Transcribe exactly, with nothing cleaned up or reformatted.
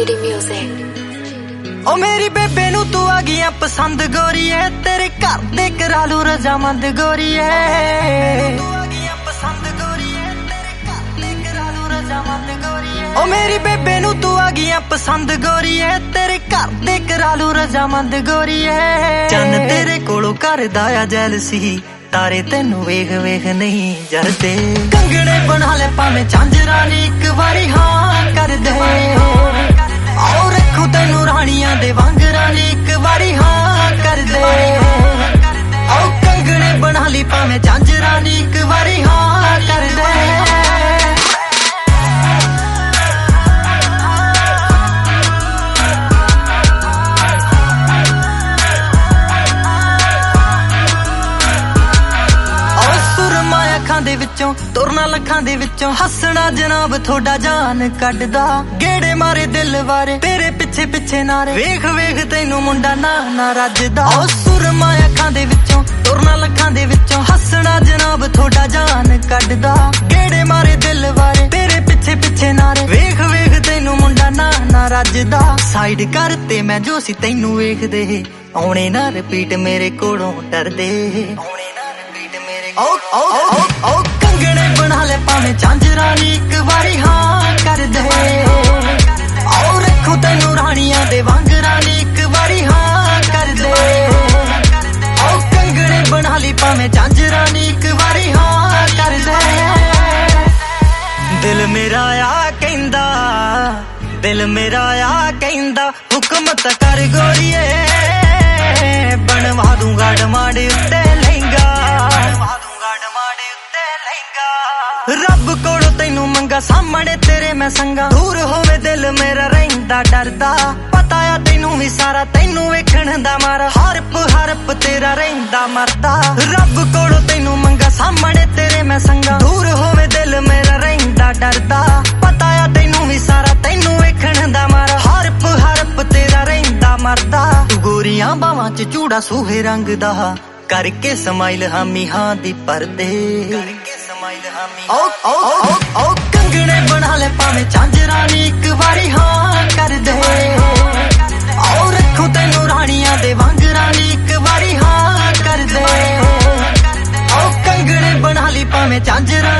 J D Music। ओ मेरी बेबे नू तू आ गई पसंद गोरी है, तेरे घर दे करा लू रजामंद गोरी है। ओ मेरी बेबे नू तू आ गई पसंद गोरी है, तेरे घर दे करा लू रजामंद गोरी है। चन्न तेरे कोलों करदा आ जैलसी, तारे तेनू वेख वेख नहीं जरदे। कंगने बना ले भावें झांजरा नी एक वारी हाँ कर दे। आओ रखू तेनू रानियां दे वांगरा नी एक वारी हाँ कर दे। आओ कंगने बना ली भावें झांजरा नी एक वारी हाँ कर दे। दे विचों तुरना लखां दे विचों हसना जनाब थोड़ा जान कड्डदा। गेड़े मारे दिल वारे तेरे पिछे पिछे नारे, वेख वेख तैनू मुंडा ना ना रजदा। ओ सुरमा अखां दे विचों तुरना लखां दे विचों हसना जनाब थोड़ा जान कड्डदा। गेड़े मारे दिल वारे तेरे पिछे पिछे नारे, वेख वेख तैनू मुंडा ना ना रजदा। साइड करते मैं जो सी तैनू वेखदे, आउणे ना रिपीट मेरे कोलों डरदे। ओ ओ ओ ओ कंगने बना ले भावें झांजरा नी एक वारी हाँ कर दे। आओ रखू तैनू रानियां दे वांगरा नी एक वारी हाँ कर दे। आओ कंगने बना ली भावें झांजरा नी एक वारी हाँ कर दे। दिल मेरा आ कहंदा, दिल मेरा आ कहंदा हुक्म तां कर गोरीए, बनवा दूंगा डमाडे उत्ते लहंगा। रब कोलों तैनू मंगा सामने तेरे मैं संगा, दूर होवे दिल मेरा रहिंदा डरदा। पता आ तैनू भी सारा तैनू वेखण दा मारा, हरप हरप तेरा रहिंदा मरदा। रब कोलों तैनू मंगा सामने तेरे मैं संगा, दूर होवे दिल मेरा रहिंदा डरदा। पता आ तैनू भी सारा तैनू वेखण दा मारा, हरप हरप तेरा रहिंदा मरदा। तू गोरियां बावां च चूड़ा सूहे रंग दा, करके समाइल हामी हाँ दी परदे। ओ ओ ओ ओ कंगने बना ले भावें झांजरा नी एक वारी हाँ कर दे। आओ रखू तैनू रानियां दे वांगरा नी एक वारी हाँ कर दे। आओ कंगने बना ली भावें झांजरा